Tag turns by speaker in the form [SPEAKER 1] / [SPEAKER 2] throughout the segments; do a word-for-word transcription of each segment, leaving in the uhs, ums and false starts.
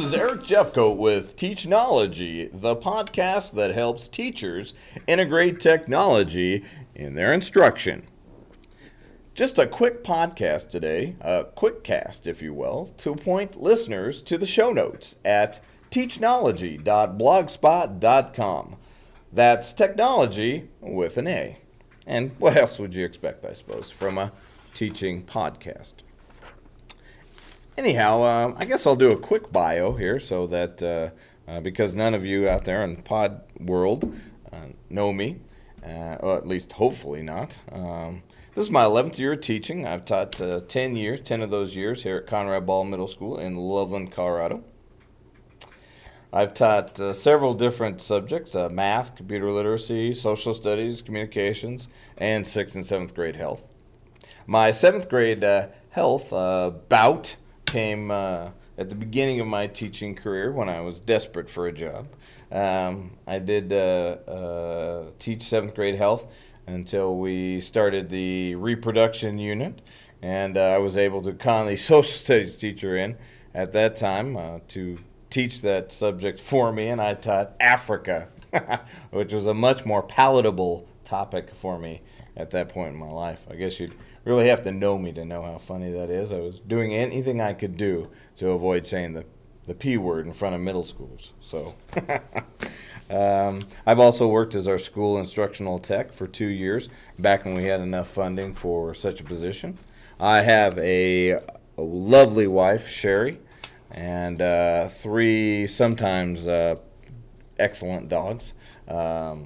[SPEAKER 1] is Eric Jeffcoat with Teachnology, the podcast that helps teachers integrate technology in their instruction. Just a quick podcast today, a quick cast, if you will, to point listeners to the show notes at teachnology dot blogspot dot com. That's technology with an A. And what else would you expect, I suppose, from a teaching podcast? Anyhow, um, I guess I'll do a quick bio here so that, uh, uh, because none of you out there in pod world uh, know me, uh, or at least hopefully not. Um, this is my eleventh year of teaching. I've taught uh, ten years, ten of those years here at Conrad Ball Middle School in Loveland, Colorado. I've taught uh, several different subjects, uh, math, computer literacy, social studies, communications, and sixth and seventh grade health. My seventh grade uh, health uh, bout came uh, at the beginning of my teaching career when I was desperate for a job. Um, I did uh, uh, teach seventh grade health until we started the reproduction unit, and uh, I was able to con the social studies teacher in at that time uh, to teach that subject for me, and I taught Africa, which was a much more palatable topic for me at that point in my life. I guess you'd really have to know me to know how funny that is. I was doing anything I could do to avoid saying the, the P word in front of middle schoolers. So, um, I've also worked as our school instructional tech for two years, back when we had enough funding for such a position. I have a, a lovely wife, Sherry, and uh, three sometimes uh, excellent dogs. Um,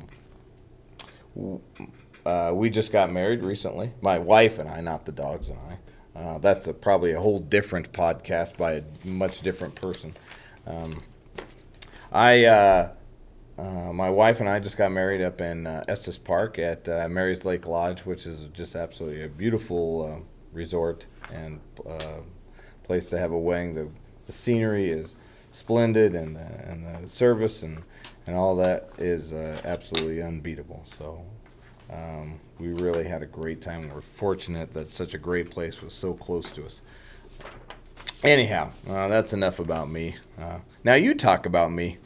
[SPEAKER 1] Uh, we just got married recently. My wife and I, not the dogs and I. Uh, that's a, probably a whole different podcast by a much different person. Um, I, uh, uh, my wife and I just got married up in uh, Estes Park at uh, Mary's Lake Lodge, which is just absolutely a beautiful uh, resort and uh, place to have a wedding. The, the scenery is splendid, and the, and the service and, and all that is uh, absolutely unbeatable. So. Um, we really had a great time. We're fortunate that such a great place was so close to us. Anyhow, uh, that's enough about me. Uh, now you talk about me.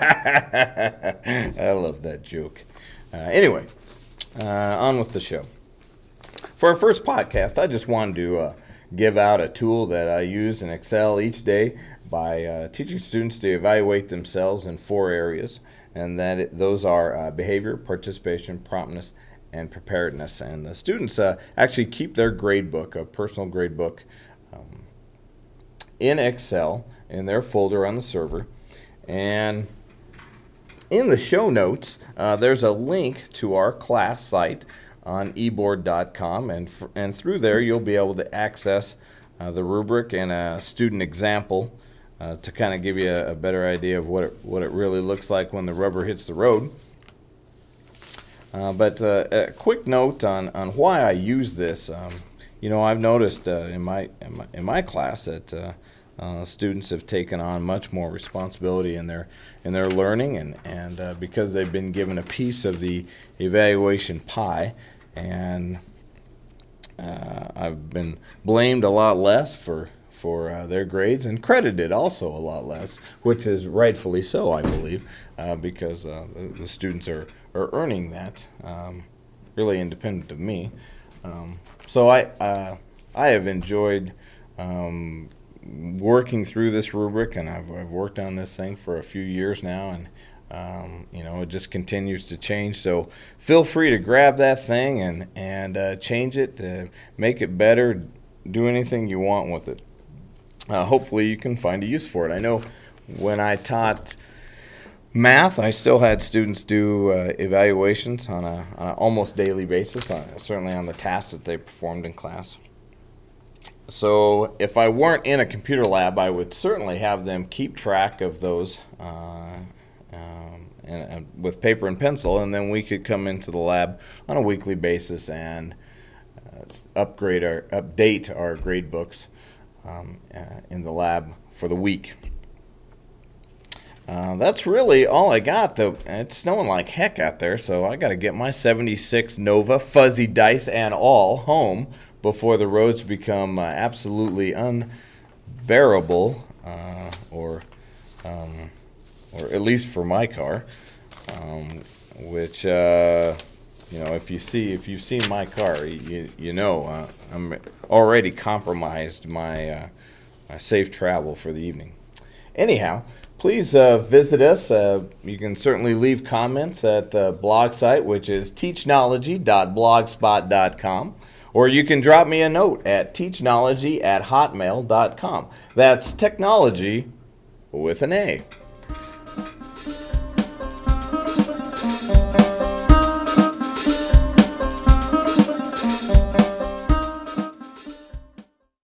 [SPEAKER 1] I love that joke. Uh, anyway, uh, on with the show. For our first podcast, I just wanted to uh, give out a tool that I use in Excel each day by uh, teaching students to evaluate themselves in four areas, and that it, those are uh, behavior, participation, promptness, and preparedness. And the students uh, actually keep their grade book, a personal grade book, um, in Excel in their folder on the server. And in the show notes, uh, there's a link to our class site on e board dot com, and f- and through there you'll be able to access uh, the rubric and a student example uh, to kind of give you a, a better idea of what it, what it really looks like when the rubber hits the road. Uh, but uh, a quick note on, on why I use this. Um, you know, I've noticed uh, in my in my, in my class that uh, uh, students have taken on much more responsibility in their in their learning, and and uh, because they've been given a piece of the evaluation pie, and uh, I've been blamed a lot less for for uh, their grades, and credited also a lot less, which is rightfully so, I believe, uh, because uh, the, the students are. Are earning that, um, really independent of me. Um, so I uh, I have enjoyed um, working through this rubric, and I've, I've worked on this thing for a few years now, and um, you know, it just continues to change. So feel free to grab that thing and and uh, change it, uh, make it better, do anything you want with it. Uh, hopefully, you can find a use for it. I know when I taught math, I still had students do uh, evaluations on a on an almost daily basis, uh, certainly on the tasks that they performed in class. So if I weren't in a computer lab, I would certainly have them keep track of those uh, um, and, and with paper and pencil, and then we could come into the lab on a weekly basis and uh, upgrade our update our grade books um, uh, in the lab for the week. Uh, that's really all I got, though. It's snowing like heck out there, so I got to get my seventy-six Nova, fuzzy dice and all, home before the roads become uh, absolutely unbearable uh, or um, or at least for my car, um, which uh, you know, if you see if you've seen my car, you you know uh, I'm already compromised my uh, my safe travel for the evening. Anyhow, please uh, visit us. Uh, you can certainly leave comments at the blog site, which is teachnology dot blogspot dot com. Or you can drop me a note at teachnology at hotmail dot com. That's technology with an A.